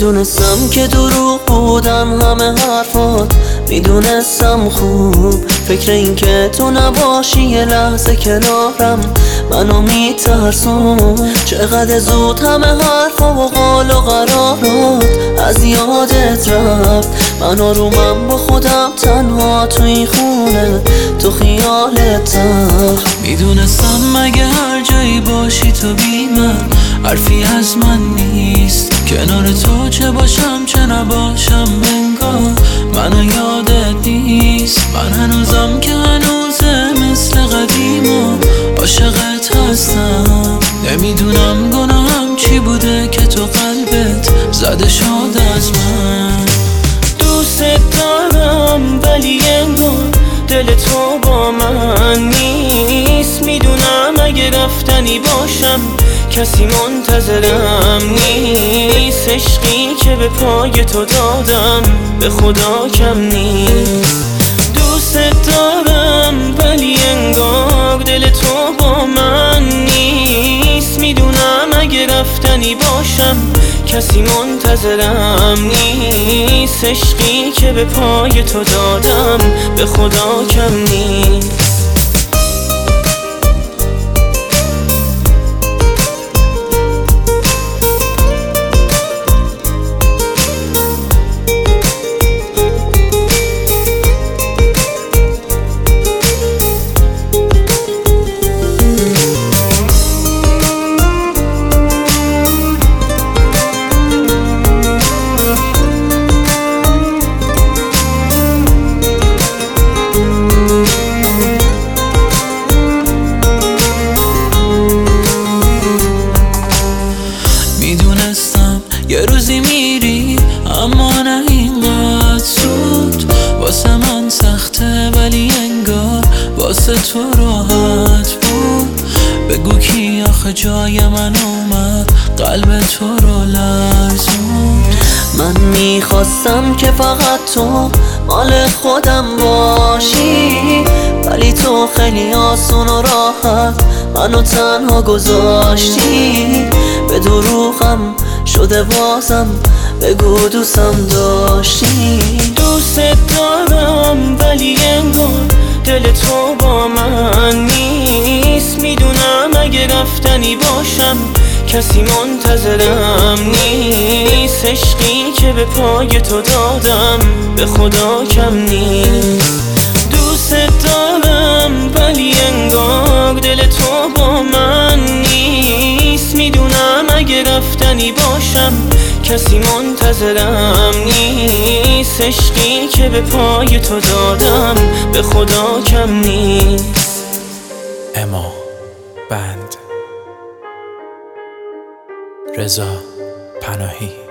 میدونستم که دروغ بودن همه حرفات، میدونستم خوب فکر این که تو نباشی یه لحظه کنارم منو میترسون. چقدر زود همه حرفا و قال و قرارات از یادت رفت، من آرومم با خودم تنها تو این خونه تو خیالت تخت. میدونستم مگه هر جایی باشی تو بی من حرفی از من نیست، کنار تو چه باشم چه نباشم انگار منو یادت نیست. من هنوزم که هنوزه مثل قدیم و عاشقت هستم، نمیدونم گناهم چی بوده که تو قلبت زده شد از من. دوست دارم ولی انگار دل تو با من نیست، میدونم اگه رفتنی باشم کسی منتظرم نیست. عشقی که به پای تو دادم به خدا کم نیست. دوست دارم ولی انگار دل تو با من نیست، میدونم اگه رفتنی باشم کسی منتظرم نیست. عشقی که به پای تو دادم به خدا کم نیست. یه روزی میری اما نه اینقدر زود، واسه من سخته ولی انگار واسه تو راحت بود. بگو کی آخه جای من اومد قلب تو رو لرزون. من میخواستم که فقط تو مال خودم باشی، ولی تو خیلی آسون و راحت منو تنها گذاشتی. به دروغم شده بازم بگو دوستم داشتی. دوست دارم ولی انگار دل تو با من نیست، میدونم اگه رفتنی باشم کسی منتظرم نیست. عشقی که به پای تو دادم به خدا کم نیست. دوست دارم ولی انگار دل تو با من نیست، میدونم اگه رفتنی باشم کسی منتظرم نیست. عشقی که به پای تو دادم به خدا کم نیست. اما بند رضا پناهی.